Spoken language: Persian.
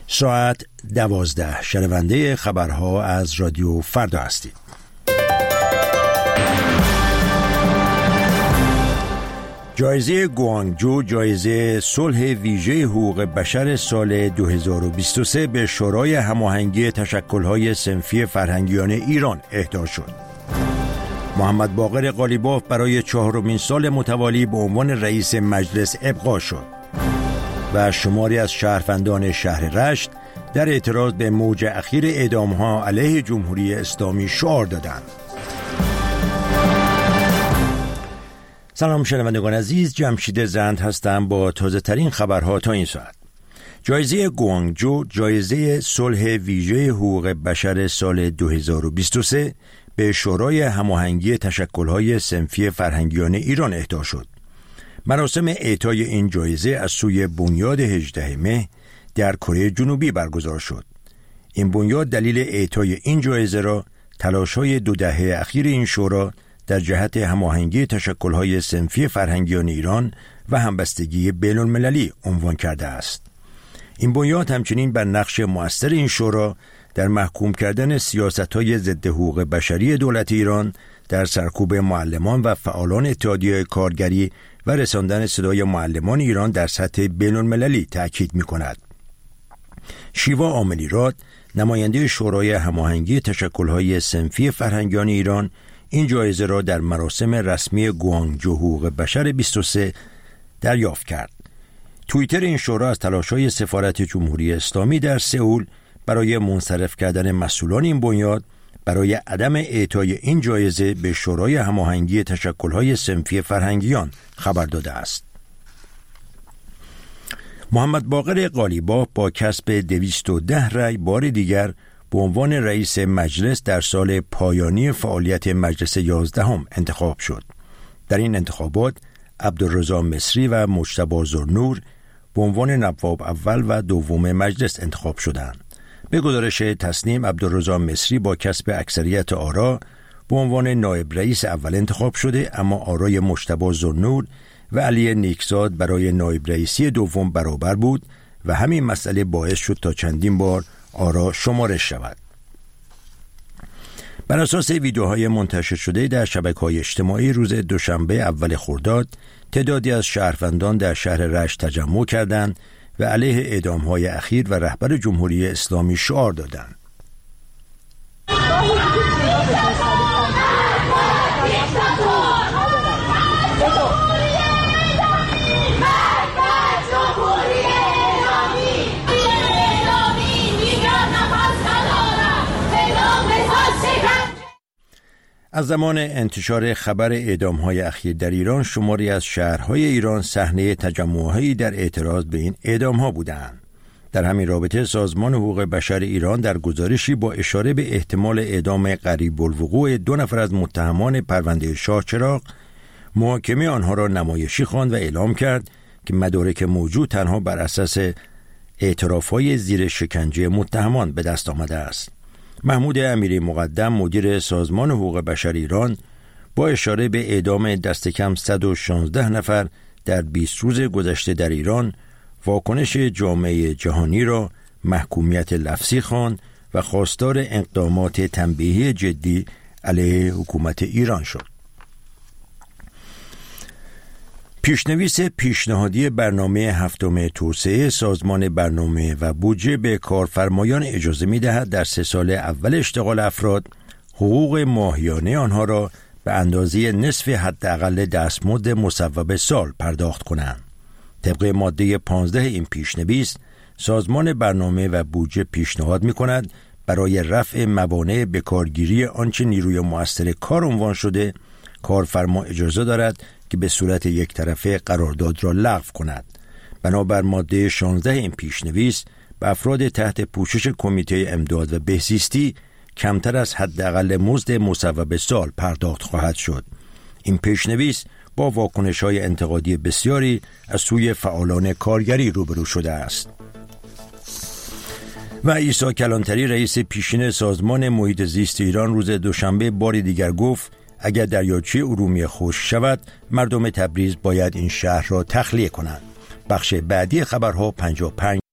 ساعت 12 شنونده خبرها از رادیو فردا هستید. جایزه گوانگجو، جایزه صلح ویژه حقوق بشر سال 2023 به شورای هماهنگی تشکل‌های صنفی فرهنگیان ایران اهدا شد. محمد باقر قالیباف برای 4مین سال متوالی به عنوان رئیس مجلس ابقا شد و شماری از شهروندان شهر رشت در اعتراض به موج اخیر اعدام‌ها علیه جمهوری اسلامی شعار دادند. سلام شنوندگان عزیز، جمشید زند هستم با تازه ترین خبرها تا این ساعت. جایزه گوانگجو، جایزه صلح ویژه حقوق بشر سال 2023 به شورای هماهنگی تشکل‌های صنفی فرهنگیان ایران اهدا شد. مراسم اعطای این جایزه از سوی بنیاد 18 مه در کره جنوبی برگزار شد. این بنیاد دلیل اعطای این جایزه را تلاش‌های 2 دهه اخیر این شورا در جهت هماهنگی تشکل‌های صنفی فرهنگیان ایران و همبستگی بین‌المللی عنوان کرده است. این بنیاد همچنین بر نقش مؤثر این شورا در محکوم کردن سیاست‌های ضد حقوق بشری دولت ایران در سرکوب معلمان و فعالان اتحادیه کارگری و رساندن صدای معلمان ایران در سطح بین‌المللی تأکید می‌کند. شیوا عاملیراد، نماینده شورای هماهنگی تشکل‌های صنفی فرهنگیان ایران، این جایزه را در مراسم رسمی گوانگجو حقوق بشر 23 دریافت کرد. توییتر این شورا از تلاش‌های سفارت جمهوری اسلامی در سئول برای منصرف کردن مسئولان این بنیاد برای عدم اعطای این جایزه به شورای هماهنگی تشکل‌های صنفی فرهنگیان خبر داده است. محمد باقر قالیباف با کسب 210 رأی بار دیگر به عنوان رئیس مجلس در سال پایانی فعالیت مجلس 11 انتخاب شد. در این انتخابات عبدالرضا مصری و مجتبی ذوالنور به عنوان نواب اول و دوم مجلس انتخاب شدند. به گزارش تصنیم، عبدالرضا مصری با کسب اکثریت آرا به عنوان نایب رئیس اول انتخاب شده، اما آرای مجتبی ذوالنور و علی نیکزاد برای نایب رئیسی دوم برابر بود و همین مسئله باعث شد تا چندین بار آرا شمارش شود. بر اساس ویدیوهای منتشر شده در شبکه‌های اجتماعی روز دوشنبه اول خرداد، تعدادی از شهروندان در شهر رشت تجمع کردند و علیه اعدام‌های اخیر و رهبر جمهوری اسلامی شعار دادند. از زمان انتشار خبر اعدام‌های اخیر در ایران، شماری از شهرهای ایران صحنه تجمع‌هایی در اعتراض به این اعدام‌ها بودند. در همین رابطه سازمان حقوق بشر ایران در گزارشی با اشاره به احتمال اعدام قریب الوقوع 2 نفر از متهمان پرونده شاهچراغ، محاکمه آنها را نمایشی خواند و اعلام کرد که مدارک موجود تنها بر اساس اعتراف‌های زیر شکنجه متهمان به دست آمده است. محمود امیری مقدم، مدیر سازمان حقوق بشر ایران، با اشاره به اعدام دست کم 116 نفر در 20 روز گذشته در ایران، واکنش جامعه جهانی را محکومیت لفظی خواند و خواستار اقدامات تنبیهی جدی علیه حکومت ایران شد. پیشنویس پیشنهادی برنامه 7 توسعه سازمان برنامه و بودجه به کارفرمایان اجازه می‌دهد در 3 سال اول اشتغال افراد حقوق ماهیانه آنها را به اندازه نصف حداقل دستمزد مصوب سال پرداخت کنند. طبق ماده 15 این پیشنویس، سازمان برنامه و بودجه پیشنهاد می‌کند برای رفع موانع بکارگیری آنچه نیروی مؤثر کار عنوان شده، کارفرما اجازه دارد که به صورت یک طرفه قرارداد را لغو کند. بنابر ماده 16 این پیشنویس، به افراد تحت پوشش کمیته امداد و بهزیستی کمتر از حداقل مزد مصوب سال پرداخت خواهد شد. این پیشنویس با واکنش‌های انتقادی بسیاری از سوی فعالان کارگری روبرو شده است. و عیسی کلانتری، رئیس پیشین سازمان محیط زیست ایران، روز دوشنبه بار دیگر گفت اگر دریاچه ارومیه خشک شود، مردم تبریز باید این شهر را تخلیه کنند. بخش بعدی خبرها 55